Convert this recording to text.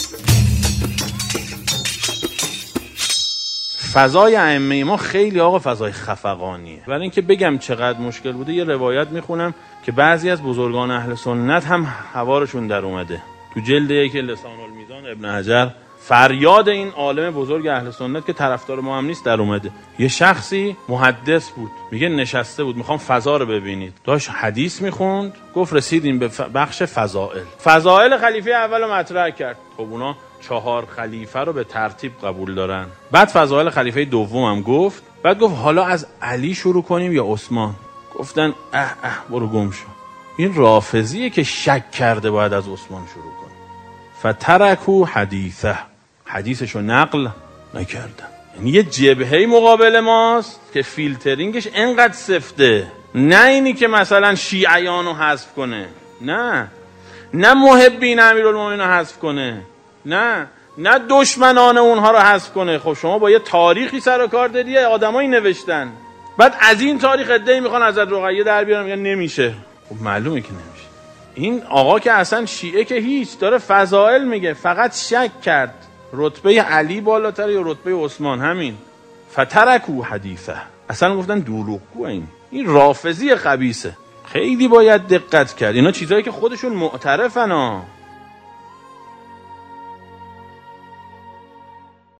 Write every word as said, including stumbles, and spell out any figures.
فضای ائمه ما خیلی آقا فضای خفقانیه. برای اینکه بگم چقدر مشکل بوده یه روایت میخونم که بعضی از بزرگان اهل سنت هم هوارشون در اومده. تو جلد یک لسان المیزان ابن حجر فریاد این عالم بزرگ اهل سنت که طرفدار ما هم نیست در اومده. یه شخصی محدث بود، میگه نشسته بود، میخوام فضا رو ببینید، داشت حدیث میخوند، گفت رسیدیم به بخش فضائل. فضائل خلیفه اول رو مطرح کرد. خب اونا چهار خلیفه رو به ترتیب قبول دارن. بعد فضائل خلیفه دوم هم گفت. بعد گفت حالا از علی شروع کنیم یا عثمان؟ گفتن اه اه برو گم شو. این رافضیه که شک کرده باید از عثمان شروع کنه. فترکو حدیثه، حدیثشو نقل نکردن. یعنی یه جبهه مقابل ماست که فیلترینگش انقدر سفته. نه اینی که مثلا شیعیانو حذف کنه، نه نه محبین امیرالمومنین رو حذف کنه، نه نه دشمنان اونها رو حذف کنه. خب شما با یه تاریخی سر و کار داری، آدمایی نوشتن، بعد از این تاریخ ادعی میخوان حضرت رقیه در بیارن، میگن نمیشه. خب معلومه که نمیشه. این آقا که اصلا شیعه که هیچ، داره فضائل میگه، فقط شک کرد رتبه علی بالاتر یا رتبه عثمان، همین. فترکو حدیثه، اصلا گفتن دروغگو. این این رافضی خبیثه. خیلی باید دقت کرد. اینا چیزایی که خودشون معترفن ها.